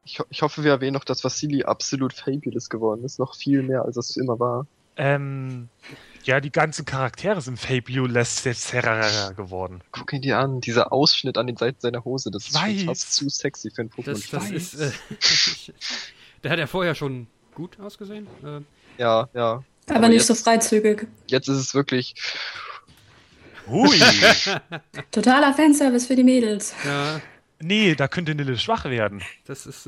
Ich hoffe, wir erwähnen noch, dass Vasili absolut fabulous geworden ist. Noch viel mehr, als es immer war. Ja, die ganzen Charaktere sind fabulous geworden. Guck ihn dir an, dieser Ausschnitt an den Seiten seiner Hose, das ist schon fast zu sexy für einen Das Pokémon. ist, der hat ja vorher schon gut ausgesehen. Ja. Aber nicht so freizügig. Jetzt ist es wirklich... Hui! Totaler Fanservice für die Mädels. Ja, Nee, da könnte Nille schwach werden. das ist,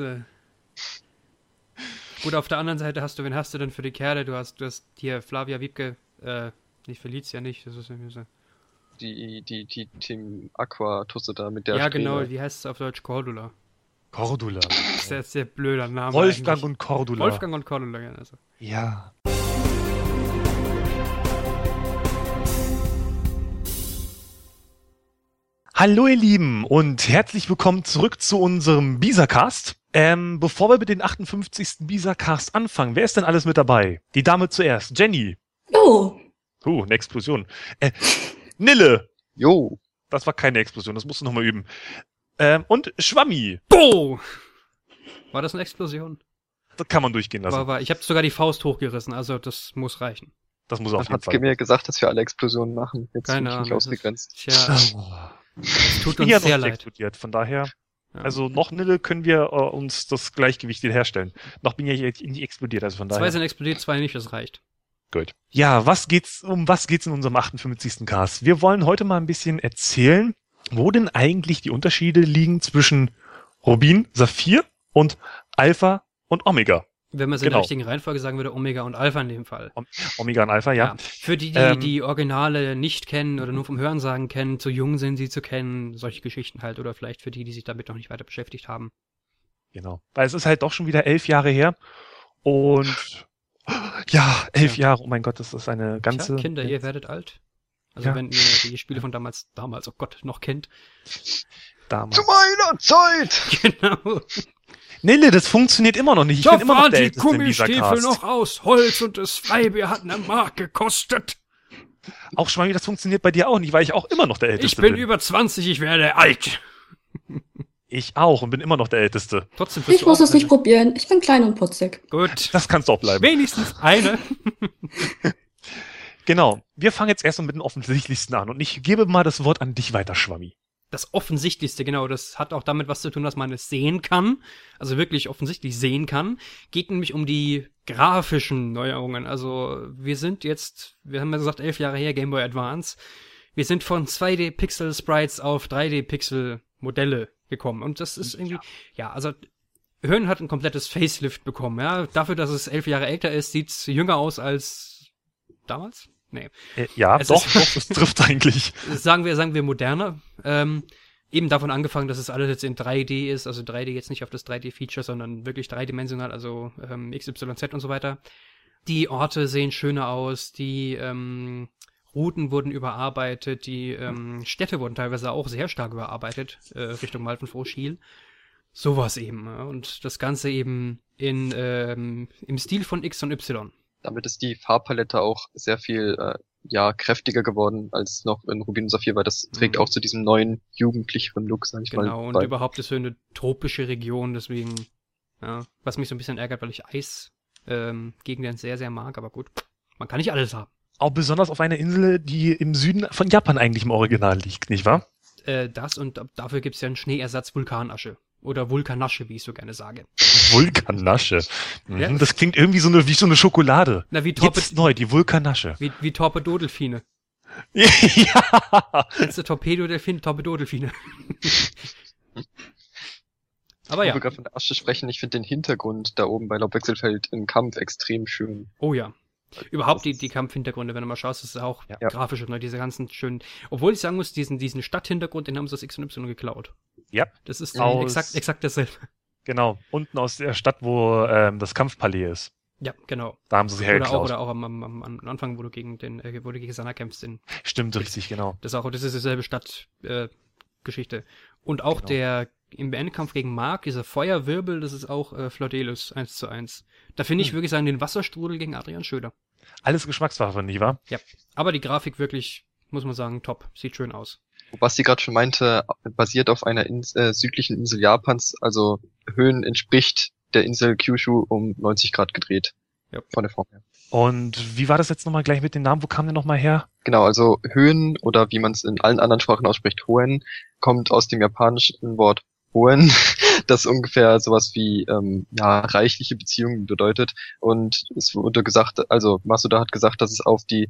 gut, auf der anderen Seite wen hast du denn für die Kerle? Du hast hier Flavia Wiebke, nicht Felicia nicht, das ist irgendwie so. Die Team Aqua-Tusse da mit der Ja, Strähne. genau, wie heißt es auf Deutsch? Cordula. Cordula. Sehr, sehr blöder Name. Wolfgang eigentlich. und Cordula. Wolfgang und Cordula, ja. Also. Ja. Hallo ihr Lieben und herzlich willkommen zurück zu unserem Bisa-Cast. Bevor wir mit den 58. Bisa-Cast anfangen, wer ist denn alles mit dabei? Die Dame zuerst, Jenny. Oh, Eine Explosion. Nille. Jo. Das war keine Explosion, das musst du nochmal üben. Und Schwammi. Boah! War das eine Explosion? Das kann man durchgehen lassen. Ich habe sogar die Faust hochgerissen, also das muss reichen. Das muss auf Man jeden hat Fall. mir gesagt, dass wir alle Explosionen machen. Jetzt Keine bin ich nicht Ahnung. ausgegrenzt. Tja, es tut Ich bin uns ja noch sehr nicht leid. explodiert, von daher, Ja. also noch Nille können wir uns das Gleichgewicht wiederherstellen. Noch bin ich ja nicht explodiert, also von Zwei daher. sind explodiert, zwei nicht, das reicht. Gut. Ja, um was geht's in unserem 58. Cast? Wir wollen heute mal ein bisschen erzählen, wo denn eigentlich die Unterschiede liegen zwischen Rubin, Saphir und Alpha und Omega. Wenn man es in der Genau. richtigen Reihenfolge sagen würde, Omega und Alpha in dem Fall. Omega und Alpha, ja. Für die die Originale nicht kennen oder nur vom Hörensagen kennen, zu jung sind sie zu kennen, solche Geschichten halt. Oder vielleicht für die sich damit noch nicht weiter beschäftigt haben. Genau. Weil es ist halt doch schon wieder 11 Jahre her. Und ja, 11 Jahre, oh mein Gott, das ist eine ganze... Tja, Kinder, ihr werdet alt. Also Ja. wenn ihr die Spiele von damals, oh Gott, noch kennt. damals. Zu meiner Zeit! Genau. Nille, das funktioniert immer noch nicht. Ich bin immer noch der Älteste in dieser Cast. aus Holz und das Freibier hat eine Mark gekostet. Auch Schwammi, das funktioniert bei dir auch nicht, weil ich auch immer noch der Älteste Ich bin über 20, ich werde alt. Ich auch und bin immer noch der Älteste. Trotzdem bist ich du muss auch es nicht eine. probieren. Ich bin klein und putzig. Gut. Das kannst du auch bleiben. Wenigstens eine. Genau. Wir fangen jetzt erstmal mit den offensichtlichsten an und ich gebe mal das Wort an dich weiter, Schwammi. Das Offensichtlichste, genau, das hat auch damit was zu tun, dass man es sehen kann, also wirklich offensichtlich sehen kann, geht nämlich um die grafischen Neuerungen. Also wir haben ja gesagt, 11 Jahre her, Game Boy Advance. Wir sind von 2D-Pixel-Sprites auf 3D-Pixel-Modelle gekommen. Und das ist irgendwie, also Höhen hat ein komplettes Facelift bekommen, ja. Dafür, dass es 11 Jahre älter ist, sieht's jünger aus als damals? Nee. Ja, Es doch, ist- das trifft eigentlich. Sagen wir moderner. Eben davon angefangen, dass es alles jetzt in 3D ist, also 3D jetzt nicht auf das 3D-Feature, sondern wirklich dreidimensional, also XYZ und so weiter. Die Orte sehen schöner aus, die Routen wurden überarbeitet, die Städte wurden teilweise auch sehr stark überarbeitet, Richtung Malvenfroh-Schiel. Sowas eben. Ja. Und das Ganze eben im Stil von X und Y. Damit ist die Farbpalette auch sehr viel kräftiger geworden als noch in Rubin und Saphir, weil das trägt auch zu diesem neuen, jugendlicheren Look, sag ich mal. Genau, und überhaupt ist so eine tropische Region, deswegen, ja, was mich so ein bisschen ärgert, weil ich Eisgegenden sehr, sehr mag, aber gut, man kann nicht alles haben. Auch besonders auf einer Insel, die im Süden von Japan eigentlich im Original liegt, nicht wahr? Das und dafür gibt's ja einen Schneeersatz Vulkanasche. Oder Vulkanasche, wie ich so gerne sage. Vulkanasche. Ja. Das klingt irgendwie wie so eine Schokolade. Na, wie Jetzt neu, die Vulkanasche. wie Torpedodelfine. Ja. Kennst du Torpedodelfine? Torpedodelfine. Aber Wo ja, wir gerade von der Asche sprechen, ich finde den Hintergrund da oben bei Laubwechselfeld im Kampf extrem schön. oh ja. Überhaupt Das ist- die Kampfhintergründe, wenn du mal schaust, ist es auch Ja. grafisch und diese ganzen schönen, obwohl ich sagen muss, diesen Stadthintergrund, den haben sie aus X und Y geklaut. Ja. Das ist Aus- exakt dasselbe. Genau. Unten aus der Stadt, wo das Kampfpalais ist. Ja, genau. Da haben sie sich hergeklaut. Oder auch am Anfang, wo du gegen Sana kämpfst. Stimmt, richtig, genau. Das ist dieselbe Stadtgeschichte. Und auch Genau. im Endkampf gegen Mark, dieser Feuerwirbel, das ist auch Flordelus 1:1. Da finde ich wirklich sagen, den Wasserstrudel gegen Adrian Schröder. Alles Geschmackssache, nicht wahr? Ja. Aber die Grafik wirklich, muss man sagen, top. Sieht schön aus. Was sie gerade schon meinte, basiert auf einer südlichen Insel Japans, also Höhen entspricht der Insel Kyushu um 90 Grad gedreht. Ja. Von der Form her. Und wie war das jetzt nochmal gleich mit den Namen? Wo kam der nochmal her? Genau, also Höhen oder wie man es in allen anderen Sprachen ausspricht, Hoen, kommt aus dem japanischen Wort Hoen, das ungefähr sowas wie reichliche Beziehungen bedeutet. Und es wurde gesagt, also Masuda hat gesagt, dass es auf die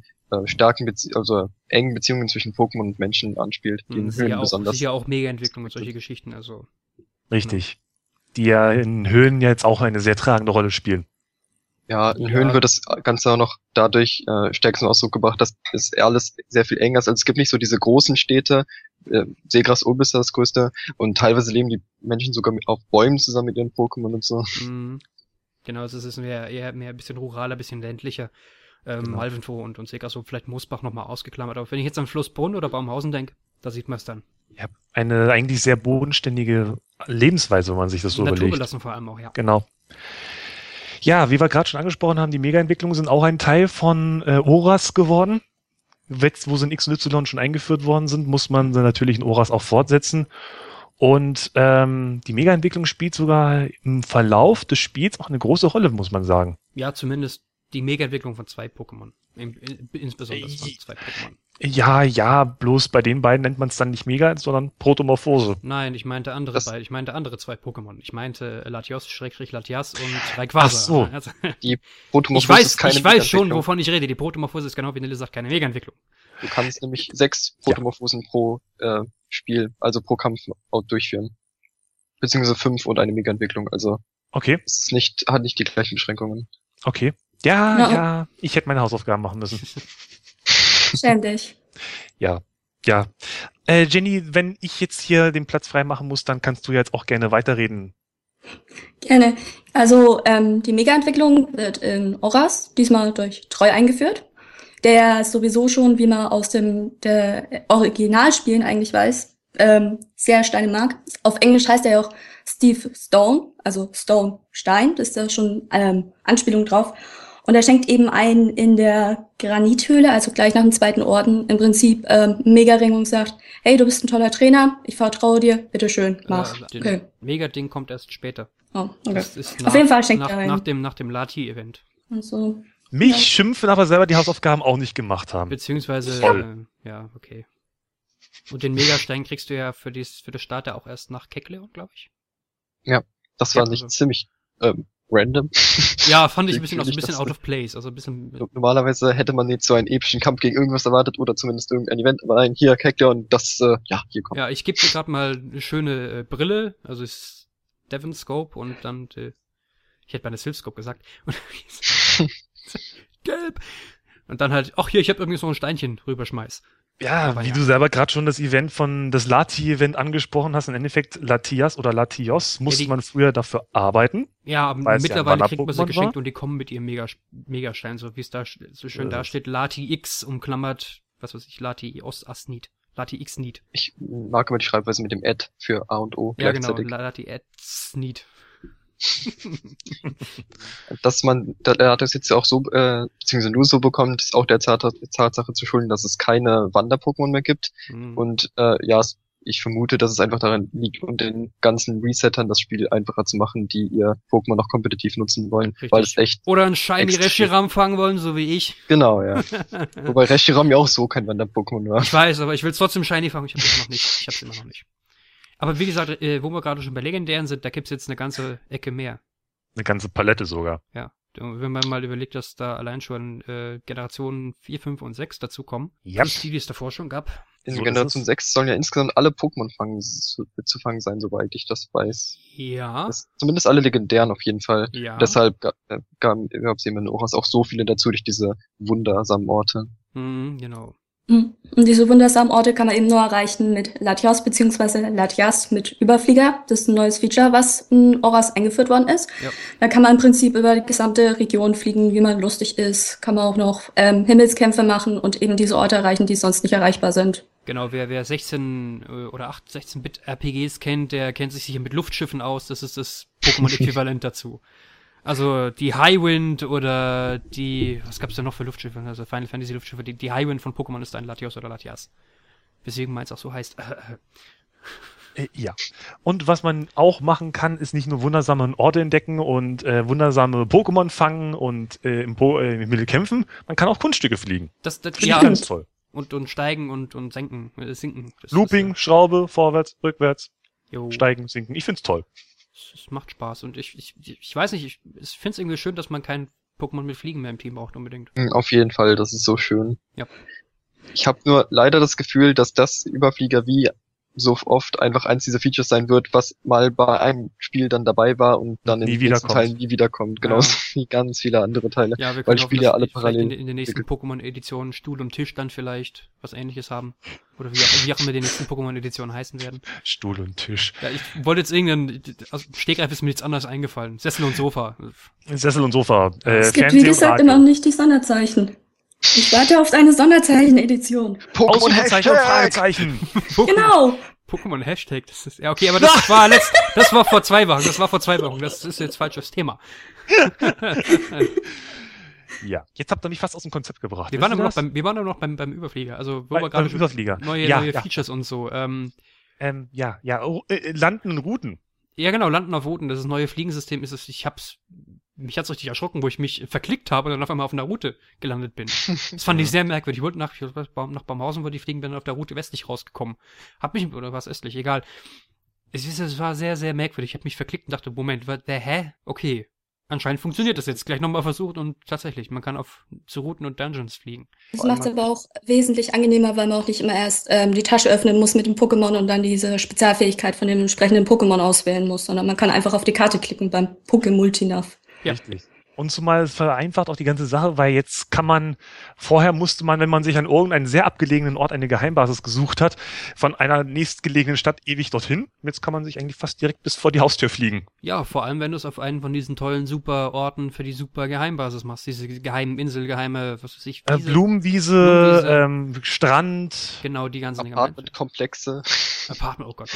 engen Beziehungen zwischen Pokémon und Menschen anspielt, die in Höhen besonders. Sicher auch Mega-Entwicklung und solche Geschichten, also. Richtig. Die ja in Höhen jetzt auch eine sehr tragende Rolle spielen. Ja, in Höhen wird das Ganze auch noch dadurch stärker zum Ausdruck gebracht, dass es alles sehr viel enger ist. Also es gibt nicht so diese großen Städte, Segras-Urbis ist das größte, und teilweise leben die Menschen sogar auf Bäumen zusammen mit ihren Pokémon und so. Genau, also es ist eher mehr ein bisschen ruraler, ein bisschen ländlicher. Genau. Malventor und Segras, vielleicht Moosbach nochmal ausgeklammert. Aber wenn ich jetzt an Flussbrunn oder Baumhausen denke, da sieht man es dann. Ja, eine eigentlich sehr bodenständige Lebensweise, wenn man sich das so überlegt. Naturbelassen vor allem auch, ja. Genau. Ja, wie wir gerade schon angesprochen haben, die Mega-Entwicklungen sind auch ein Teil von ORAS geworden. Jetzt, wo sie in X und Y schon eingeführt worden sind, muss man sie natürlich in ORAS auch fortsetzen. Und die Mega-Entwicklung spielt sogar im Verlauf des Spiels auch eine große Rolle, muss man sagen. Ja, zumindest die Mega-Entwicklung von 2 Pokémon. Insbesondere von 2 Pokémon. Ja, bloß bei den beiden nennt man es dann nicht Mega, sondern Protomorphose. Nein, ich meinte andere 2 Pokémon. Ich meinte Latios, Latias und Rayquaza. Ach so. Also, Die Protomorphose ist keine ich weiß schon, Mega-Entwicklung. wovon ich rede. Die Protomorphose ist genau, wie Nille sagt, keine Mega-Entwicklung. Du kannst nämlich 6 Protomorphosen pro Spiel, also pro Kampf durchführen. Beziehungsweise 5 und eine Mega-Entwicklung. Also Okay, es ist hat nicht die gleichen Beschränkungen. okay. Ja. Ja, ich hätte meine Hausaufgaben machen müssen. Schäm dich. Ja. Jenny, wenn ich jetzt hier den Platz frei machen muss, dann kannst du jetzt auch gerne weiterreden. Gerne. Also die Mega-Entwicklung wird in ORAS diesmal durch Treu eingeführt, der sowieso schon, wie man aus der Originalspielen eigentlich weiß, sehr Steine mag. Auf Englisch heißt er ja auch Steve Stone, also Stone Stein, das ist da schon Anspielung drauf. Und er schenkt eben ein in der Granithöhle, also gleich nach dem zweiten Orden, im Prinzip Mega-Ring und sagt, hey, du bist ein toller Trainer, ich vertraue dir, bitteschön, mach. Okay. Mega-Ding kommt erst später. Oh, okay. Das ist Auf jeden Fall schenkt er ein. nach dem Lati-Event. Und so. Mich schimpfen, aber selber die Hausaufgaben auch nicht gemacht haben. Beziehungsweise, ja, okay. Und den Megastein kriegst du ja für das Starter auch erst nach Kekleon, glaube ich. Das war Ja, nicht also- ziemlich random. Ja, fand ich ein bisschen Natürlich, out das- of place. Also ein bisschen. Normalerweise hätte man jetzt so einen epischen Kampf gegen irgendwas erwartet oder zumindest irgendein Event, aber nein, hier Kekleon, das, hier kommt. Ja, ich gebe dir gerade mal eine schöne Brille. Also ist Devon Scope und dann. Ich hätte meine Silph Scope gesagt. Und gelb. Und dann halt, ach hier, ich habe irgendwie so ein Steinchen rüberschmeiß. Ja, Aber wie ja. du selber gerade schon das das Lati-Event angesprochen hast, im Endeffekt Latias oder Latios musste die- man früher dafür arbeiten. Ja, aber Weil es ja ein mittlerweile kriegt man sie Wander-Pokémon geschenkt war. und die kommen mit ihrem Megastein, so wie es da so schön da steht. Lati X umklammert, was weiß ich, Lati Asnid. Lati X Need. Ich mag aber die Schreibweise mit dem Ad für A und O Ja, genau, gleichzeitig. Lati Asnid. Dass er hat das jetzt auch so, beziehungsweise nur so bekommt, ist auch der Tatsache zu schulden, dass es keine Wander-Pokémon mehr gibt. Mhm. Und ich vermute, dass es einfach daran liegt, um den ganzen Resettern das Spiel einfacher zu machen, die ihr Pokémon noch kompetitiv nutzen wollen. Richtig. Weil es echt, Oder ein Shiny extrem- Reshiram fangen wollen, so wie ich. genau, ja. Wobei Reshiram ja auch so kein Wander-Pokémon war. Ich weiß, aber ich will trotzdem Shiny fangen. Ich hab's immer noch nicht. Aber wie gesagt, wo wir gerade schon bei Legendären sind, da gibt's jetzt eine ganze Ecke mehr. Eine ganze Palette sogar. Ja. Wenn man mal überlegt, dass da allein schon Generationen 4, 5 und 6 dazukommen. Ja. Plus die es davor schon gab. In So ist Generation es. 6 sollen ja insgesamt alle Pokémon zu fangen sein, soweit ich das weiß. Ja. Zumindest alle legendären auf jeden Fall. Ja. Deshalb gab es eben in Oras auch so viele dazu durch diese wundersamen Orte. Genau. Und diese wundersamen Orte kann man eben nur erreichen mit Latios bzw. Latias mit Überflieger. Das ist ein neues Feature, was in ORAS eingeführt worden ist. Ja. Da kann man im Prinzip über die gesamte Region fliegen, wie man lustig ist. Kann man auch noch Himmelskämpfe machen und eben diese Orte erreichen, die sonst nicht erreichbar sind. Genau, wer 16 oder 16-Bit RPGs kennt, der kennt sich sicher mit Luftschiffen aus. Das ist das Pokémon-Äquivalent dazu. Also die Highwind oder was gab's da noch für Luftschiffe? Also Final Fantasy Luftschiffe. Die Highwind von Pokémon ist ein Latios oder Latias. Weswegen meins auch so heißt. Ja. Und was man auch machen kann, ist nicht nur wundersame Orte entdecken und wundersame Pokémon fangen und im Mittel kämpfen, man kann auch Kunststücke fliegen. Das Finde ich ja, ganz toll. und steigen und sinken. Das Looping, Schraube, vorwärts, rückwärts, jo, steigen, sinken. Ich find's toll. es macht Spaß. Und ich weiß nicht, ich finde es irgendwie schön, dass man kein Pokémon mit Fliegen mehr im Team braucht unbedingt. Auf jeden Fall, das ist so schön. Ja. Ich habe nur leider das Gefühl, dass das Überflieger wie so oft einfach eins dieser Features sein wird, was mal bei einem Spiel dann dabei war und dann in Nie den nächsten wiederkommt. Teilen nie wiederkommt. Genauso wie ganz viele andere Teile. Ja, wir Weil können Spiele hoffen, dass alle vielleicht parallel in der nächsten Pokémon-Edition Stuhl und Tisch dann vielleicht was Ähnliches haben. Oder wie auch immer die nächsten Pokémon-Editionen heißen werden. Stuhl und Tisch. Ja, ich wollte jetzt aus Stegreif ist mir nichts anderes eingefallen. Sessel und Sofa. Sessel und Sofa. Es gibt, Fernseh wie und gesagt, Radio. immer noch nicht die Sonderzeichen. Ich warte auf eine Sonderzeichen-Edition. Ausrufezeichen und Hashtag! Fragezeichen. Genau. Pokémon Hashtag, das ist, ja, okay, aber das war vor 2 Wochen. Das ist jetzt falsches Thema. Ja, jetzt habt ihr mich fast aus dem Konzept gebracht. Wir Wisst waren ihr aber das? noch beim Überflieger, also, wo Beim wir gerade Überflieger. neue Ja. Features und so, Landen und Routen. ja, genau, Landen auf Routen, das neue Fliegensystem ist es, mich hat's richtig erschrocken, wo ich mich verklickt habe und dann auf einmal auf einer Route gelandet bin. Das fand ich sehr merkwürdig. Ich wollte nach Baumhausen, wo die fliegen, bin auf der Route westlich rausgekommen. Oder was östlich, egal. Es war sehr, sehr merkwürdig. Ich habe mich verklickt und dachte, Moment, hä? Okay. Anscheinend funktioniert das jetzt. Gleich nochmal versucht und tatsächlich, man kann zu Routen und Dungeons fliegen. Das macht es aber auch wesentlich angenehmer, weil man auch nicht immer erst die Tasche öffnen muss mit dem Pokémon und dann diese Spezialfähigkeit von dem entsprechenden Pokémon auswählen muss, sondern man kann einfach auf die Karte klicken beim Pokémultinav. Ja. Richtig. Und zumal es vereinfacht auch die ganze Sache, weil jetzt vorher musste man, wenn man sich an irgendeinen sehr abgelegenen Ort eine Geheimbasis gesucht hat, von einer nächstgelegenen Stadt ewig dorthin. Und jetzt kann man sich eigentlich fast direkt bis vor die Haustür fliegen. Ja, vor allem, wenn du es auf einen von diesen tollen super Orten für die super Geheimbasis machst. Diese geheimen Insel, geheime, was weiß ich, Wiese. Blumenwiese, Strand. Genau, die ganzen Dinge. Apartment-Komplexe. Apartment, oh Gott,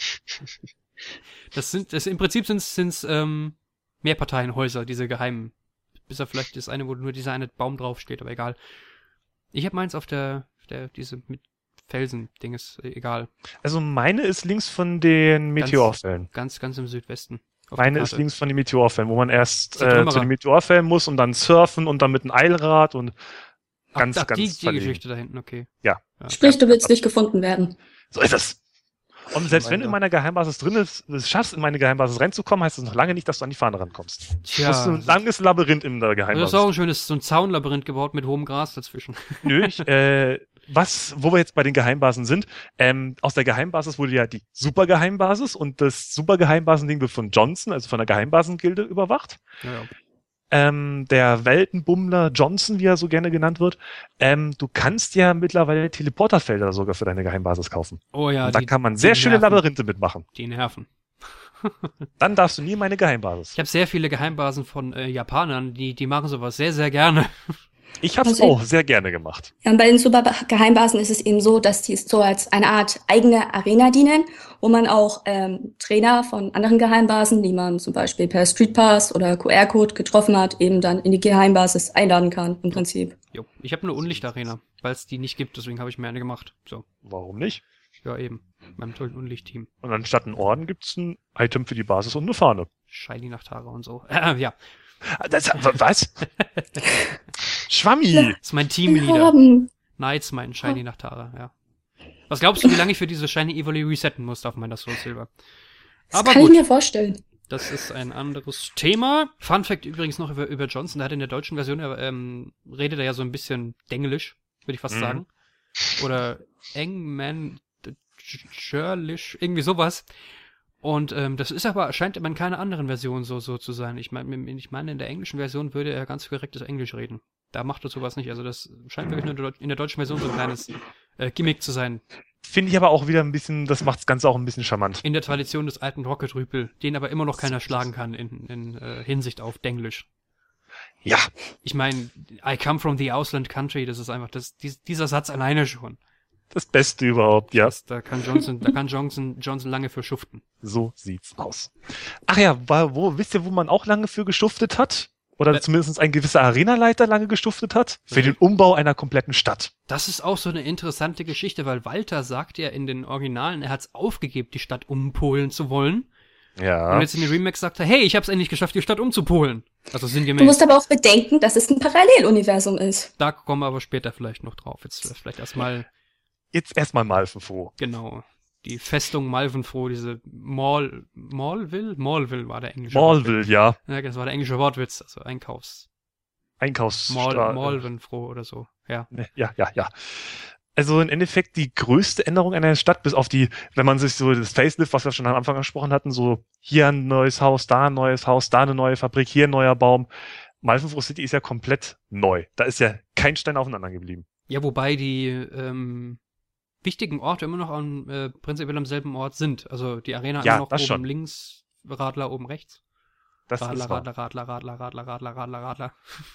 ja. Im Prinzip sind's Mehrparteienhäuser, diese geheimen. Bis auf vielleicht das eine, wo nur dieser eine Baum draufsteht, aber egal. Ich habe meins auf diese mit Felsen-Ding, ist egal. Also meine ist links von den Meteorfällen. Ganz im Südwesten. Meine ist links von den Meteorfällen, wo man erst Die Trümmerer. zu den Meteorfällen muss und dann surfen und dann mit einem Eilrad und ganz die verlegen. Geschichte da hinten, okay. Ja. Sprich, du willst nicht gefunden werden. So ist es. Und selbst wenn du in meiner Geheimbasis drin ist, es schaffst, in meine Geheimbasis reinzukommen, heißt das noch lange nicht, dass du an die Fahne rankommst. Tja, Du musst ein langes Labyrinth in der das Geheimbasis. ist auch ein schönes, so ein Zaunlabyrinth gebaut mit hohem Gras dazwischen. Nö, wo wir jetzt bei den Geheimbasen sind, aus der Geheimbasis wurde ja die Supergeheimbasis und das Supergeheimbasen-Ding wird von Johnson, also von der Geheimbasengilde, überwacht. Ja. Der Weltenbummler Johnson, wie er so gerne genannt wird. Du kannst ja mittlerweile Teleporterfelder sogar für deine Geheimbasis kaufen. Oh ja, Und da kann man sehr schöne nerven. Labyrinthe mitmachen. Die nerven. Dann darfst du nie in meine Geheimbasis. Ich habe sehr viele Geheimbasen von Japanern, die machen sowas sehr, sehr gerne. Ich habe es Also- auch sehr gerne gemacht. Ja, und bei den Supergeheimbasen ist es eben so, dass die so als eine Art eigene Arena dienen, wo man auch Trainer von anderen Geheimbasen, die man zum Beispiel per Streetpass oder QR-Code getroffen hat, eben dann in die Geheimbasis einladen kann, im Prinzip. Jo. Ich habe eine Unlichtarena, weil es die nicht gibt, deswegen habe ich mir eine gemacht. So, Warum nicht? ja eben, beim tollen Unlicht-Team. Und anstatt einen Orden gibt's ein Item für die Basis und eine Fahne. Shiny Nachtara und so. Ja, Was? Schwammi! das ist mein Teamleader. Haben. Knights, mein Shiny Nachtara, ja. Was glaubst du, wie lange ich für diese Shiny Evoli resetten muss auf meiner Soul Silver? Das Aber kann gut. ich mir vorstellen. Das ist ein anderes Thema. Fun Fact übrigens noch über Johnson. Der hat in der deutschen Version, redet er ja so ein bisschen Denglisch, würde ich fast sagen. Oder Engman-Schörlisch, irgendwie sowas. Und das ist aber, scheint aber in keiner anderen Version so zu sein. Ich meine, in der englischen Version würde er ganz korrektes Englisch reden. Da macht er sowas nicht. Also das scheint wirklich nur in der deutschen Version so ein kleines Gimmick zu sein. Finde ich aber auch wieder ein bisschen, das macht das Ganze auch ein bisschen charmant. In der Tradition des alten Rocket-Rüpel, den aber immer noch keiner schlagen kann in Hinsicht auf Denglisch. Ja, Ich meine, I come from the Ausland Country, das ist einfach, dieser Satz alleine schon. das Beste überhaupt, ja. Da kann Johnson lange für schuften. So sieht's aus. Ach ja, wisst ihr, wo man auch lange für geschuftet hat? oder zumindest ein gewisser Arenaleiter lange gestiftet hat, für den Umbau einer kompletten Stadt. Das ist auch so eine interessante Geschichte, weil Walter sagt ja in den Originalen, er hat es aufgegeben, die Stadt umpolen zu wollen. Ja. Und jetzt in den Remakes sagt er, hey, ich habe es endlich geschafft, die Stadt umzupolen. Also Du sinngemäß. musst aber auch bedenken, dass es ein Paralleluniversum ist. Da kommen wir aber später vielleicht noch drauf. Jetzt vielleicht erstmal, Jetzt erstmal Malfenfroh. genau, die Festung Malvenfroh, diese Mallville war der englische Mallville, ja. Wortwitz. Ja, das war der englische Wortwitz, also Einkaufsstraße. Malvenfroh oder so, ja. Ja. Also im Endeffekt die größte Änderung einer Stadt, bis auf die, wenn man sich so das Facelift, was wir schon am Anfang gesprochen hatten, so hier ein neues Haus, da ein neues Haus, da eine neue Fabrik, hier ein neuer Baum. Malfenfroh City ist ja komplett neu. Da ist ja kein Stein aufeinander geblieben. Ja, wobei die wichtigen Orte immer noch prinzipiell am selben Ort sind. Also die Arena Ja, immer noch das oben schon. links, Radler oben rechts. Das Radler, ist wahr. Radler.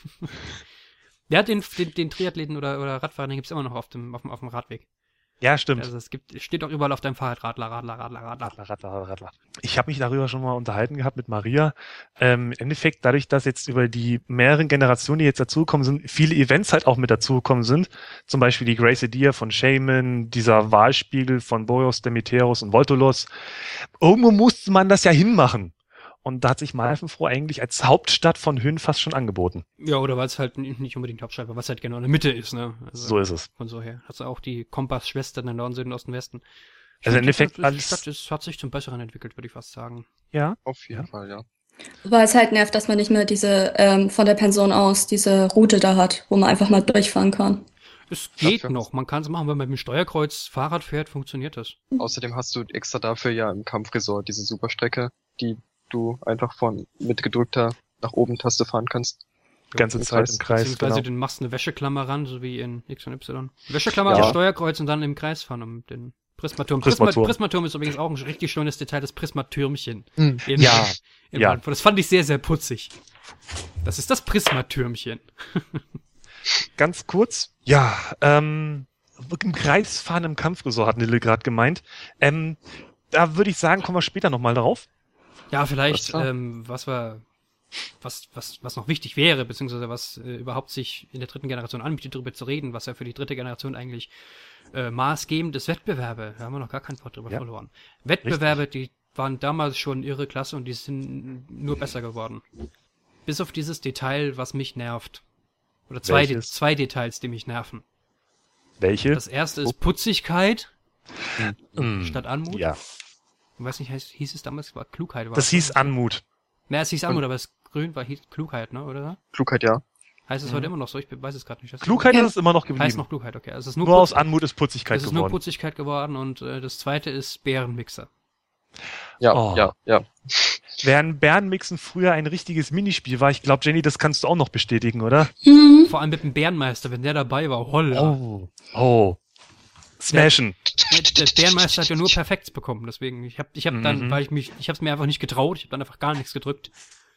Ja, den Triathleten oder Radfahrer, den gibt's immer noch auf dem Radweg. Ja, stimmt. Also steht auch überall auf deinem Fahrrad Radler. Radler. Ich habe mich darüber schon mal unterhalten gehabt mit Maria. Im Endeffekt, dadurch, dass jetzt über die mehreren Generationen, die jetzt dazugekommen sind, viele Events halt auch mit dazugekommen sind, zum Beispiel die Grace Idea von Shaman, dieser Wahlspiegel von Boreos, Demeteros und Voltolos. Irgendwo musste man das ja hinmachen. Und da hat sich Malfenfroh eigentlich als Hauptstadt von Höhen fast schon angeboten. Ja, oder weil es halt nicht unbedingt Hauptstadt war, was halt genau in der Mitte ist, ne? Also So ist es. von so her. Hast du auch die Kompass-Schwestern in Norden, Süden, Osten, Westen. Also im Endeffekt Die alles- Stadt hat sich zum Besseren entwickelt, würde ich fast sagen. Ja. Auf jeden Fall, ja. Wobei es halt nervt, dass man nicht mehr diese, von der Pension aus, diese Route da hat, wo man einfach mal durchfahren kann. Es geht Dafür- noch, man kann es machen, wenn man mit dem Steuerkreuz Fahrrad fährt, funktioniert das. Außerdem hast du extra dafür ja im Kampfresort diese Superstrecke, die du einfach mit gedrückter nach oben Taste fahren kannst. Die ganze im Zeit Kreis. im Kreis, Beziehungsweise genau. du machst eine Wäscheklammer ran, so wie in X und Y. Wäscheklammer, Ja. Steuerkreuz und dann im Kreis fahren um den Prismaturm. Prismaturm. Prismaturm ist übrigens auch ein richtig schönes Detail, das Prismatürmchen. Hm. Ja, In ja. Waldfurt. Das fand ich sehr, sehr putzig. Das ist das Prismatürmchen. Ganz kurz. Ja, im Kreis fahren im Kampfresort, hat Nille gerade gemeint. Da würde ich sagen, kommen wir später nochmal drauf. Ja, vielleicht, Was was noch wichtig wäre, beziehungsweise was überhaupt sich in der dritten Generation anbietet, darüber zu reden, was ja für die dritte Generation eigentlich maßgebend ist, Wettbewerbe. Da haben wir noch gar kein Wort drüber verloren. Wettbewerbe, die waren damals schon irre klasse und die sind nur besser geworden. Bis auf dieses Detail, was mich nervt. Oder zwei Details, die mich nerven. Welche? Das erste ist Putzigkeit Mm, statt Anmut. Ja, Ich weiß nicht, hieß es damals, war Klugheit. War das es, hieß ne? Anmut. Ja, es hieß Anmut, aber es grün hieß Klugheit, ne, oder? Klugheit, ja. Heißt es heute immer noch so? Ich weiß es gerade nicht. Klugheit Ja. ist immer noch Heißt geblieben. noch Klugheit, okay. Also es ist Nur nur, aus Anmut ist Putzigkeit es ist nur geworden. Putzigkeit geworden und das zweite ist Bärenmixer. Ja, Oh. ja. Während Bärenmixen früher ein richtiges Minispiel war, ich glaube, Jenny, das kannst du auch noch bestätigen, oder? Mhm. Vor allem mit dem Bärenmeister, wenn der dabei war, holla. Oh. Smashen. Der Bärenmeister hat ja nur Perfekts bekommen, deswegen, ich hab dann, ich hab's mir einfach nicht getraut, ich habe dann einfach gar nichts gedrückt.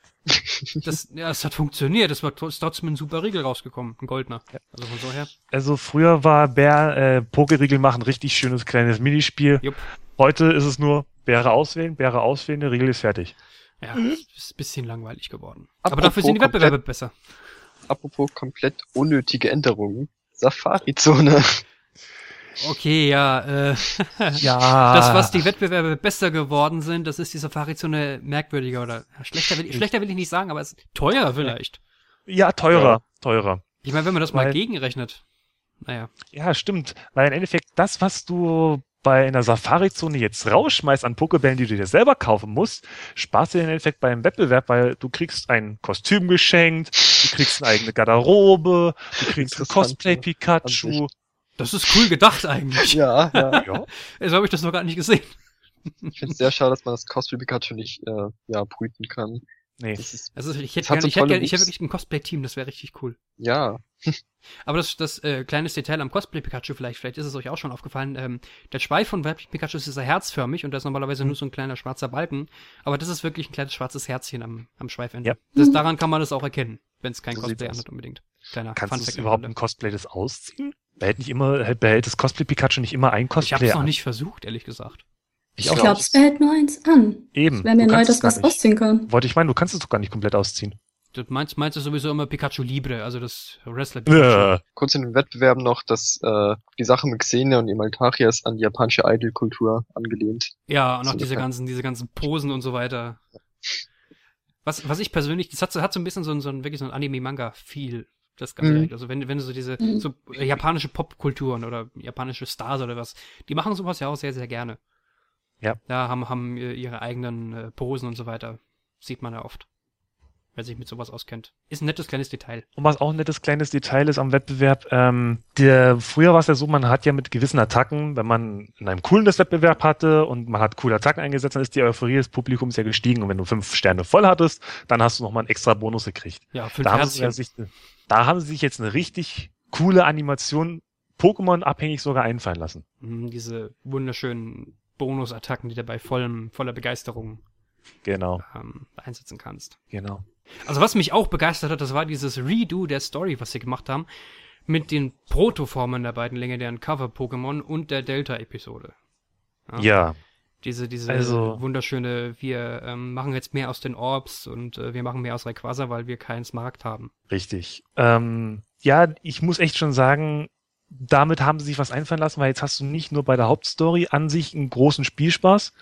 Es hat funktioniert, ist trotzdem ein super Riegel rausgekommen, ein goldener. Also von so her. Also früher war Pokeriegel machen richtig schönes kleines Minispiel. Jupp. Heute ist es nur Bäre auswählen, der Riegel ist fertig. Ja, ist ein bisschen langweilig geworden. Aber Apropos dafür sind die Wettbewerbe besser. Apropos komplett unnötige Änderungen. Safari-Zone. Okay, ja, Ja. das, was die Wettbewerbe besser geworden sind, das ist die Safari-Zone merkwürdiger oder schlechter will ich nicht sagen, aber es ist teuer vielleicht. Ja, teurer. Ich meine, wenn man das mal Weil- gegenrechnet. Naja. Ja, stimmt. Weil im Endeffekt das, was du bei einer Safari-Zone jetzt rausschmeißt an Pokebällen, die du dir selber kaufen musst, sparst du dir im Endeffekt beim Wettbewerb, weil du kriegst ein Kostüm geschenkt, du kriegst eine eigene Garderobe, du kriegst ein Interessant, Cosplay-Pikachu. Das ist cool gedacht eigentlich. Ja. Ja. So habe ich das noch gar nicht gesehen. Ich finde es sehr schade, dass man das Cosplay Pikachu nicht brüten kann. Nee. Das ist, Also ich Das hätte hat so gern, tolle ich hätte Moves. wirklich ein Cosplay-Team, das wäre richtig cool. ja. Aber das kleines Detail am Cosplay-Pikachu vielleicht ist es euch auch schon aufgefallen, der Schweif von weiblichen Pikachu ist ja herzförmig und da ist normalerweise nur so ein kleiner schwarzer Balken, aber das ist wirklich ein kleines schwarzes Herzchen am Schweifende. Ja. Daran kann man das auch erkennen, wenn es kein So Cosplay sieht's aus. anhat unbedingt. Kleiner Kannst du Funfact es am überhaupt Rande. im Cosplay das ausziehen? Behält das Cosplay-Pikachu nicht immer ein Ich Cosplay habe es noch an? nicht versucht, ehrlich gesagt. Ich glaube, es behält nur eins an. Eben. Wäre mir du neu, kannst dass es gar man es nicht. ausziehen kann. Wollte ich meinen, du kannst es doch gar nicht komplett ausziehen. Du meinst du sowieso immer Pikachu Libre, also das Wrestler Pikachu. Ja. Kurz in den Wettbewerben noch, dass die Sache mit Xenia und Imaltaria ist an die japanische Idol-Kultur angelehnt. Ja, und auch So diese ganzen Posen und so weiter. Was ich persönlich, das hat so ein bisschen so ein wirklich so ein Anime-Manga-Feel, das Ganze. Mhm. Also wenn du so diese so japanische Popkulturen oder japanische Stars oder was, die machen sowas ja auch sehr, sehr gerne. Ja. Da haben ihre eigenen Posen und so weiter. Sieht man ja oft, wer sich mit sowas auskennt. Ist ein nettes kleines Detail. Und was auch ein nettes kleines Detail ist am Wettbewerb, früher war es ja so, man hat ja mit gewissen Attacken, wenn man in einem coolen Wettbewerb hatte und man hat coole Attacken eingesetzt, dann ist die Euphorie des Publikums ja gestiegen und wenn du 5 Sterne voll hattest, dann hast du nochmal einen extra Bonus gekriegt. Ja, 5 Da haben sie sich jetzt eine richtig coole Animation, Pokémon abhängig sogar einfallen lassen. Diese wunderschönen Bonusattacken, die du bei voller Begeisterung Genau, einsetzen kannst. genau. Also was mich auch begeistert hat, das war dieses Redo der Story, was sie gemacht haben, mit den Protoformen der beiden legendären Cover-Pokémon und der Delta-Episode. Ja, Diese Also- wunderschöne, wir machen jetzt mehr aus den Orbs und wir machen mehr aus Rayquaza, weil wir keinen Smaragd haben. richtig. Ja, ich muss echt schon sagen, damit haben sie sich was einfallen lassen, weil jetzt hast du nicht nur bei der Hauptstory an sich einen großen Spielspaß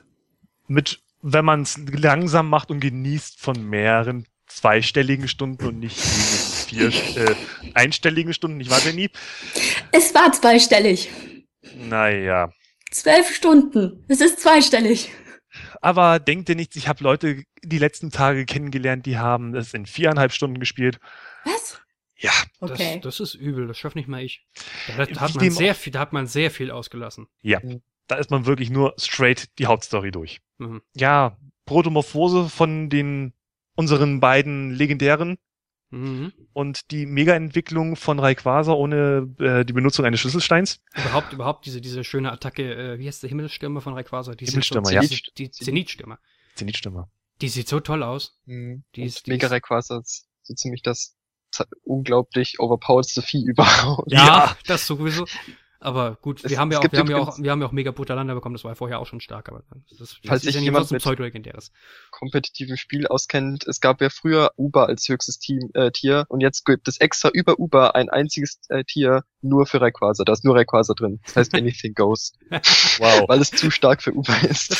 mit, wenn man es langsam macht und genießt, von mehreren zweistelligen Stunden und nicht 4 einstelligen Stunden, nicht wahr, Jenny? Es war zweistellig. Naja. 12 Stunden. Es ist zweistellig. Aber denkt ihr nichts, ich habe Leute die letzten Tage kennengelernt, die haben es in 4,5 Stunden gespielt. Was? Ja, Okay. Das ist übel, das schafft nicht mal ich. Da hat man sehr viel ausgelassen. da ist man wirklich nur straight die Hauptstory durch. Mhm. Ja, Protomorphose von unseren beiden legendären Mhm. und die Mega-Entwicklung von Rayquaza ohne die Benutzung eines Schlüsselsteins. Überhaupt diese schöne Attacke, wie heißt der Himmelsstürmer von Rayquaza? Himmelsstürmer, ja. Die Zenitstürmer. Zenitstürmer. Die sieht so toll aus. Mhm. Die ist- Mega Rayquaza ist so ziemlich das unglaublich overpoweredste Vieh überhaupt. Ja. Das sowieso. Aber gut, Es wir haben ja gibt auch Mega Brutalanda bekommen, das war ja vorher auch schon stark, aber das Falls ist sich ja nicht jemand was ein mit- Pseudo-Legendäres. Kompetitiven Spiel auskennt. Es gab ja früher Uber als höchstes Tier und jetzt gibt es extra über Uber ein einziges Tier nur für Rayquaza. Da ist nur Rayquaza drin. Das heißt Anything Goes. Wow. Weil es zu stark für Uber ist.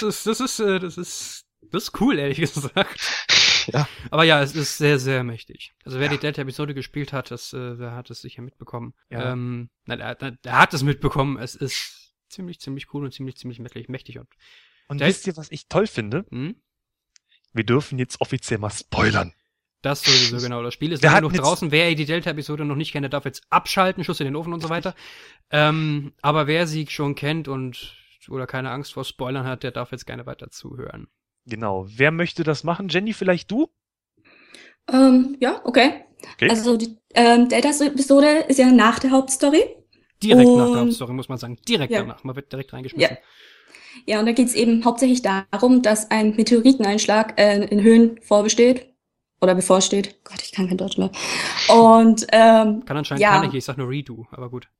Das ist cool, ehrlich gesagt. Ja. Aber ja, es ist sehr, sehr mächtig. Also wer die Delta-Episode gespielt hat, der hat es sicher mitbekommen. Ja. Er hat es mitbekommen. Es ist ziemlich, ziemlich cool und ziemlich mächtig. Und Der- wisst ihr, was ich toll finde? Wir dürfen jetzt offiziell mal spoilern. Das sowieso, genau. Das Spiel ist Wir lange hatten noch jetzt- draußen. Wer die Delta-Episode noch nicht kennt, der darf jetzt abschalten, Schuss in den Ofen und so weiter. Aber wer sie schon kennt oder keine Angst vor Spoilern hat, der darf jetzt gerne weiter zuhören. Genau. Wer möchte das machen? Jenny, vielleicht du? Ja, okay. Okay. Also die Delta-Episode ist ja nach der Hauptstory. Direkt nach der Und- Hauptstory, muss man sagen. Direkt Ja. danach. Man wird direkt reingeschmissen. Ja, und da geht's eben hauptsächlich darum, dass ein Meteoriteneinschlag in Höhen vorbesteht. Oder bevorsteht. Gott, ich kann kein Deutsch mehr. Und Kann anscheinend Ja. keiner hier. Ich sag nur Redo, aber gut.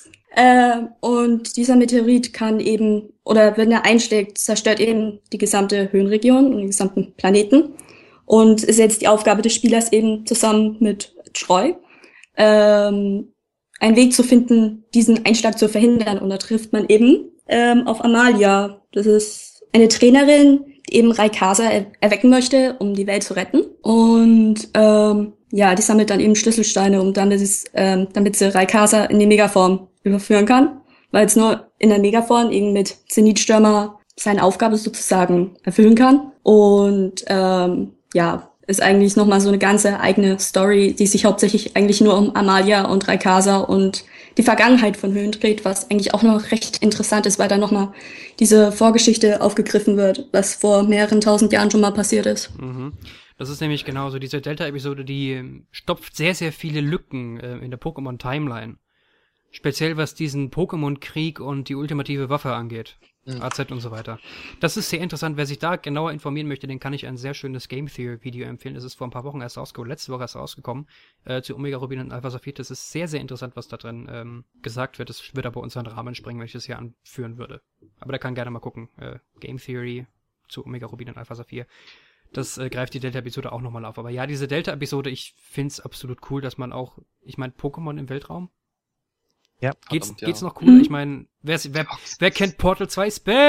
Und dieser Meteorit kann eben, oder wenn er einschlägt, zerstört eben die gesamte Höhenregion und den gesamten Planeten. Und ist jetzt die Aufgabe des Spielers eben zusammen mit Troy, einen Weg zu finden, diesen Einschlag zu verhindern. Und da trifft man eben auf Amalia. Das ist eine Trainerin, die eben Rayquaza erwecken möchte, um die Welt zu retten. Und ja, die sammelt dann eben Schlüsselsteine, damit sie Rayquaza in die Megaform überführen kann, weil es nur in der Megaform eben mit Zenitstürmer seine Aufgabe sozusagen erfüllen kann. Und ja, ist eigentlich nochmal so eine ganze eigene Story, die sich hauptsächlich eigentlich nur um Amalia und Rayquaza und die Vergangenheit von Höhen dreht, was eigentlich auch noch recht interessant ist, weil da nochmal diese Vorgeschichte aufgegriffen wird, was vor mehreren tausend Jahren schon mal passiert ist. Mhm. Das ist nämlich genauso. Diese Delta-Episode, die stopft sehr, sehr viele Lücken in der Pokémon-Timeline. Speziell was diesen Pokémon-Krieg und die ultimative Waffe angeht. Mhm. AZ und so weiter. Das ist sehr interessant. Wer sich da genauer informieren möchte, den kann ich ein sehr schönes Game Theory-Video empfehlen. Das ist vor ein paar Wochen erst rausgekommen, letzte Woche erst rausgekommen, zu Omega Rubin und Alpha Saphir. Das ist sehr, sehr interessant, was da drin gesagt wird. Das wird aber unseren Rahmen sprengen, wenn ich das hier anführen würde. Aber da kann gerne mal gucken. Game Theory zu Omega Rubin und Alpha Saphir. Das greift die Delta-Episode auch nochmal auf. Aber ja, diese Delta-Episode, ich find's absolut cool, dass man auch, ich meine, Pokémon im Weltraum? Ja. Geht's noch cooler? Ich meine, wer kennt Portal 2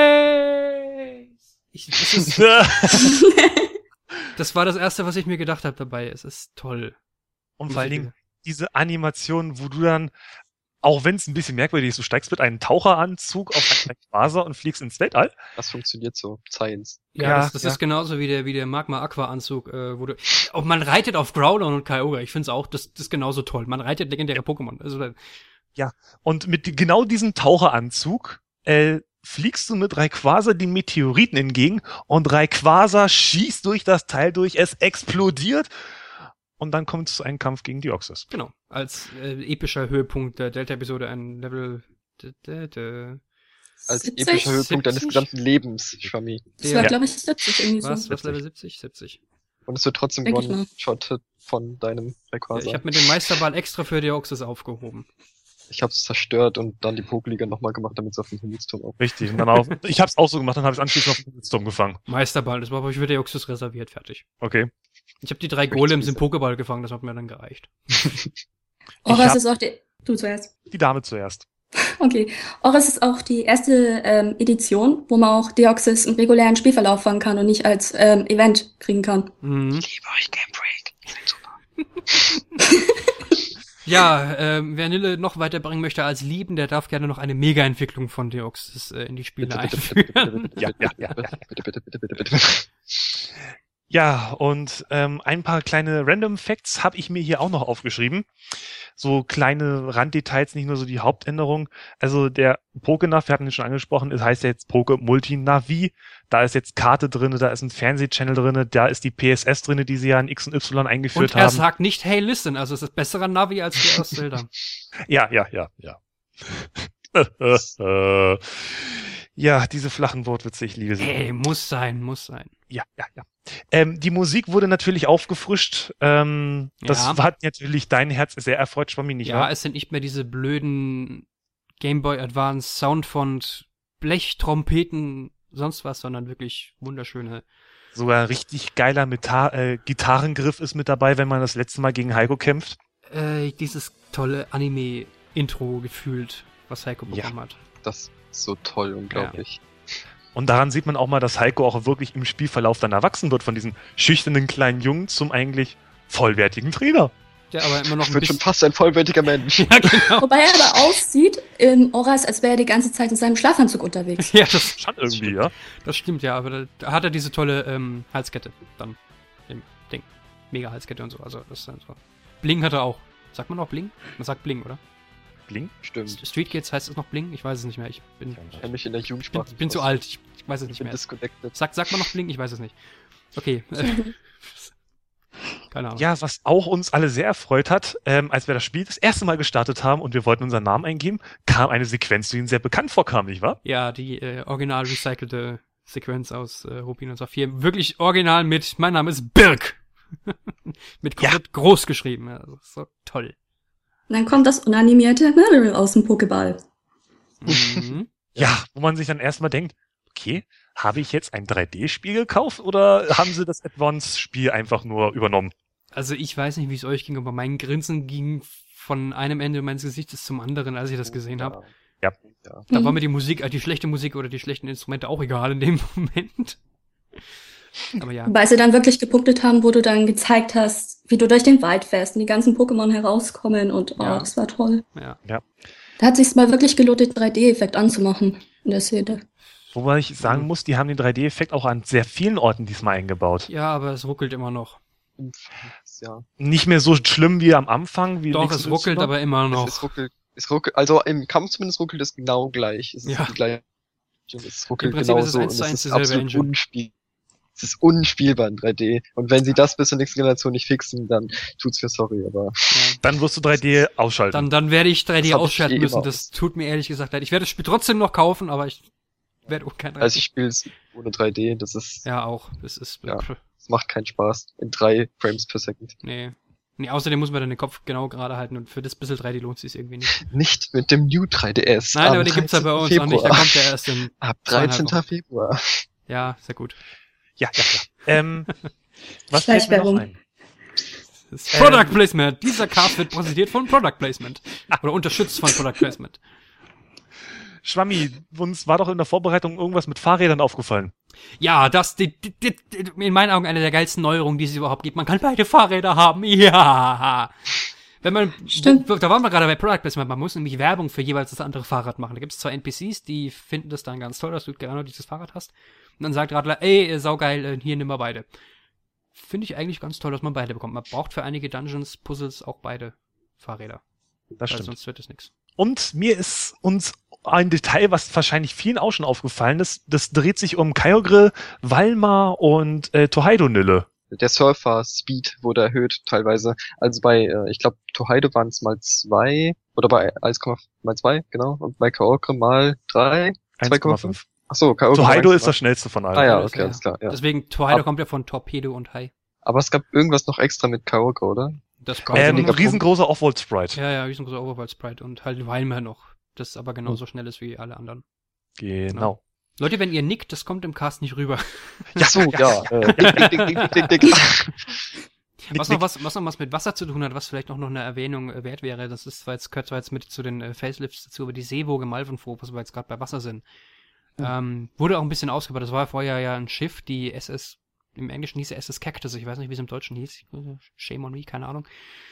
Space? Das war das Erste, was ich mir gedacht habe dabei. Es ist toll. Und vor allen Dingen diese Animation, wo du dann, auch wenn es ein bisschen merkwürdig ist, du steigst mit einem Taucheranzug auf einen Quasar und fliegst ins Weltall. Das funktioniert so. Science. Ja, das ist genauso wie der Magma-Aqua-Anzug, wo du, auch man reitet auf Groudon und Kyogre. Ich find's auch, das ist genauso toll. Man reitet legendäre Pokémon. Also, ja, und mit genau diesem Taucheranzug fliegst du mit Rayquaza den Meteoriten entgegen und Rayquaza schießt durch das Teil durch, es explodiert und dann kommt es zu einem Kampf gegen Deoxys. Genau, als epischer Höhepunkt der Delta-Episode ein Level... Als 70? epischer Höhepunkt deines 70? gesamten Lebens, Schwammi. Das war, glaube ich, 70 irgendwie so. Was Level 70? 70. Und es wird trotzdem Denk ich mal. one-shotted von deinem Rayquaza. Ich habe mir den Meisterball extra für Deoxys aufgehoben. Ich habe es zerstört und dann die Pokéliga nochmal gemacht, damit es auf den Himmelsturm auf. Richtig, und dann auch, ich hab's auch so gemacht, dann habe ich anschließend auf den Himmelsturm gefangen. Meisterball, das war aber für Deoxys reserviert, fertig. Okay. Ich habe die 3 Golems im Pokéball gefangen, das hat mir dann gereicht. Oras ist auch die... Du zuerst. Die Dame zuerst. Okay. Oras ist auch die erste Edition, wo man auch Deoxys im regulären Spielverlauf fangen kann und nicht als Event kriegen kann. Mhm. Ich liebe euch, Game Freak. Ihr seid super. Ja, wer Nille noch weiterbringen möchte als Lieben, der darf gerne noch eine Mega-Entwicklung von Deoxys in die Spiele einführen. Ja. Bitte. Ja, und ein paar kleine Random Facts habe ich mir hier auch noch aufgeschrieben. So kleine Randdetails, nicht nur so die Hauptänderung. Also der PokéNav, wir hatten ihn schon angesprochen, es heißt ja jetzt Poké Multinavi. Da ist jetzt Karte drinne, da ist ein Fernsehchannel drinne, da ist die PSS drinne, die sie ja in X und Y eingeführt Und er haben. sagt nicht, hey, listen, also es ist besserer Navi als der aus Zelda. Ja. Ja, diese flachen Wortwitze, ich liebe sie. Hey, muss sein. Ja. Die Musik wurde natürlich aufgefrischt. Das Ja. hat natürlich dein Herz sehr erfreut, Schwammi, nicht Ja, wahr? es sind nicht mehr diese blöden Game Boy Advance Soundfont Blechtrompeten, sonst was, sondern wirklich wunderschöne. Sogar richtig geiler Gitarrengriff ist mit dabei, wenn man das letzte Mal gegen Heiko kämpft. Dieses tolle Anime-Intro gefühlt, was Heiko Ja. bekommen hat. Das ist so toll, unglaublich. Und daran sieht man auch mal, dass Heiko auch wirklich im Spielverlauf dann erwachsen wird von diesem schüchternen kleinen Jungen zum eigentlich vollwertigen Trainer. Der aber immer noch Ich ein bin schon bisschen... fast ein vollwertiger Mensch. Ja, genau. Wobei er aber aussieht in Oras, als wäre er die ganze Zeit in seinem Schlafanzug unterwegs. Ja, das Schon irgendwie, ja. stimmt, ja, aber da hat er diese tolle Halskette dann im Ding. Mega-Halskette und so, also das ist dann so. Bling hat er auch. Sagt man auch Bling? Man sagt Bling, oder? Bling? Stimmt. Street Kids heißt es noch Bling? Ich weiß es nicht mehr. Ich bin Ich mich in der Jugendsprache. bin zu alt. Ich weiß es Ich nicht bin mehr. disconnected. Sagt man noch Bling? Ich weiß es nicht. Okay. Keine Ahnung. Ja, was auch uns alle sehr erfreut hat, als wir das Spiel das erste Mal gestartet haben und wir wollten unseren Namen eingeben, kam eine Sequenz, die uns sehr bekannt vorkam, nicht wahr? Ja, die original recycelte Sequenz aus Rubin und Saphir. Wirklich original mit, mein Name ist Birk. Mit komplett groß geschrieben. Ja, also, so toll. Und dann kommt das unanimierte Murderer aus dem Pokéball. Mhm. Ja, wo man sich dann erstmal denkt, okay, habe ich jetzt ein 3D-Spiel gekauft oder haben sie das Advance-Spiel einfach nur übernommen? Also ich weiß nicht, wie es euch ging, aber mein Grinsen ging von einem Ende meines Gesichtes zum anderen, als ich das gesehen habe. Ja. Da war mir die Musik, die schlechte Musik oder die schlechten Instrumente auch egal in dem Moment. Aber ja. Wobei sie dann wirklich gepunktet haben, wo du dann gezeigt hast, wie du durch den Wald fährst und die ganzen Pokémon herauskommen und Ja. das war toll. Ja. Da hat sich's mal wirklich gelohnt, den 3D-Effekt anzumachen in der Szene. Wobei ich sagen muss, die haben den 3D-Effekt auch an sehr vielen Orten diesmal eingebaut. Ja, aber es ruckelt immer noch. Ja. Nicht mehr so schlimm wie am Anfang. Wie Doch, X es und ruckelt Y. aber immer noch. Es ruckelt, also im Kampf zumindest ruckelt es genau gleich. Es ist Ja. die gleiche. Es ruckelt Im Prinzip ist es genauso 1 und zu es 1 ist dieselbe absolut Engine. unspielbar. Es ist unspielbar in 3D. Und wenn sie das bis zur nächsten Generation nicht fixen, dann tut's mir sorry, aber Ja. Dann wirst du 3D ausschalten. Dann werde ich 3D Das hab ich ausschalten eh müssen. immer Das tut mir ehrlich gesagt leid. Ich werde das Spiel trotzdem noch kaufen, aber ich werde auch kein 3D. also ich spiele es ohne 3D, das ist, Ja, auch. Das ist. Ja. es macht keinen Spaß. In 3 Frames per Second. Nee. Außerdem muss man dann den Kopf genau gerade halten und für das bisschen 3D lohnt sich irgendwie nicht. Nicht mit dem New 3DS. Nein, am aber den gibt's ja bei 13. uns noch nicht. Da Februar. kommt der erst in. Ab 2,5 13. Wochen. Februar. Ja, sehr gut. Ja. Was fällt mir noch Schleichwerbung. ein? Das ist Product Placement. Dieser Cast wird präsentiert von Product Placement. Oder unterstützt von Product Placement. Schwammi, uns war doch in der Vorbereitung irgendwas mit Fahrrädern aufgefallen. Ja, das in meinen Augen eine der geilsten Neuerungen, die es überhaupt gibt. Man kann beide Fahrräder haben. Ja. Wenn man, Stimmt. da waren wir gerade bei Product Placement, man muss nämlich Werbung für jeweils das andere Fahrrad machen. Da gibt es zwei NPCs, die finden das dann ganz toll, dass du gerade dieses Fahrrad hast. Und dann sagt Radler, ey, saugeil, hier nimm mal beide. Finde ich eigentlich ganz toll, dass man beide bekommt. Man braucht für einige Dungeons, Puzzles auch beide Fahrräder. Das Weil stimmt. sonst wird es nichts. Und mir ist uns ein Detail, was wahrscheinlich vielen auch schon aufgefallen ist, das dreht sich um Kyogre, Walmar und Togedro-Nille. Der Surfer-Speed wurde erhöht teilweise. Also bei, ich glaube, Togedro waren es mal 2 oder bei 1,5 mal 2, genau. Und bei Kyogre mal 3, 2,5. Achso, Kyogre Togedro mal ist das 1,5. schnellste von allen. Ah ja, Ja, okay, alles klar. Ja. Deswegen, Togedro Ab- kommt ja von Torpedo und Hai. Aber es gab irgendwas noch extra mit Kyogre, oder? Das Riesengroßer Off-World-Sprite. Ja, riesengroßer Overworld Sprite und halt Weilmer noch. Das aber genauso schnell ist wie alle anderen. Genau. Leute, wenn ihr nickt, das kommt im Cast nicht rüber. Ja, so, ja. Dick. Was noch mit Wasser zu tun hat, was vielleicht noch eine Erwähnung wert wäre, das ist, gehört zwar jetzt mit zu den Facelifts dazu, aber die Seewoge Malvenfroh, was wir jetzt gerade bei Wasser sind, wurde auch ein bisschen ausgebaut. Das war vorher ja ein Schiff, die SS, im Englischen hieß es SS Cactus, ich weiß nicht, wie es im Deutschen hieß, shame on me, keine Ahnung.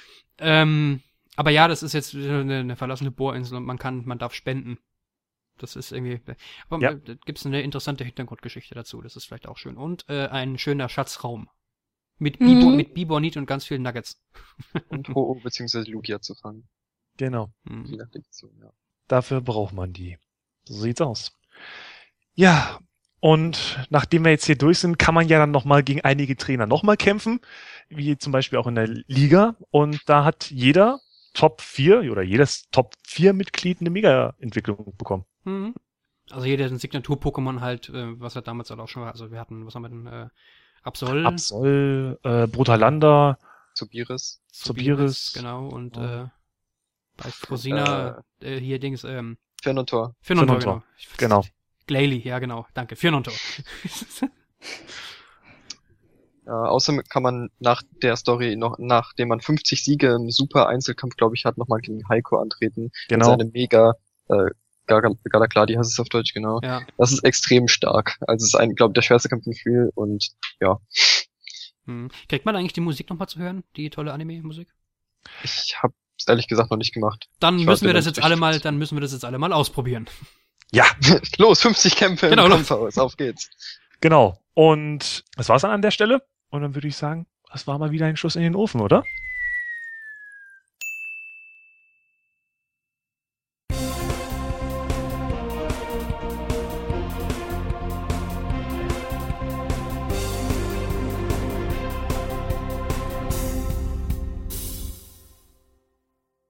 Aber ja, das ist jetzt eine verlassene Bohrinsel und man darf spenden. Das ist irgendwie, aber Ja. da gibt's eine interessante Hintergrundgeschichte dazu, das ist vielleicht auch schön. Und ein schöner Schatzraum. Mit Bibonit und ganz vielen Nuggets. Und Ho-Oh bzw. Lugia zu fangen. Genau. Je nach Diktion, ja. Dafür braucht man die. So sieht's aus. Ja, und nachdem wir jetzt hier durch sind, kann man ja dann nochmal gegen einige Trainer nochmal kämpfen, wie zum Beispiel auch in der Liga. Und da hat jeder Top 4 oder jedes Top 4 Mitglied eine Mega-Entwicklung bekommen. Mhm. Also jeder Signatur-Pokémon halt, was er damals halt auch schon war. Also wir hatten, was haben wir denn? Absol, Brutalander, Zubiris. Sobiris. genau, und Oh. bei Frosina, hier Dings, Fernontor. Fernontor, Genau. Glalie, ja genau, danke, Fernontor. Außerdem kann man nach der Story noch, nachdem man 50 Siege im Super-Einzelkampf, glaube ich, hat, nochmal gegen Heiko antreten. Genau. Seine Mega, Galakladi heißt es auf Deutsch, genau. Ja. Das ist extrem stark. Also es ist glaube ich, der schwerste Kampf im Spiel und ja. Kriegt man eigentlich die Musik nochmal zu hören? Die tolle Anime-Musik? Ich habe es ehrlich gesagt noch nicht gemacht. Dann Ich müssen wir warte, das wenn jetzt es alle richtig mal, ausprobieren. Ja, Los, 50 Kämpfe Genau, im los. Kampfhaus, auf geht's. genau. Und das war's dann an der Stelle. Und dann würde ich sagen, das war mal wieder ein Schuss in den Ofen, oder?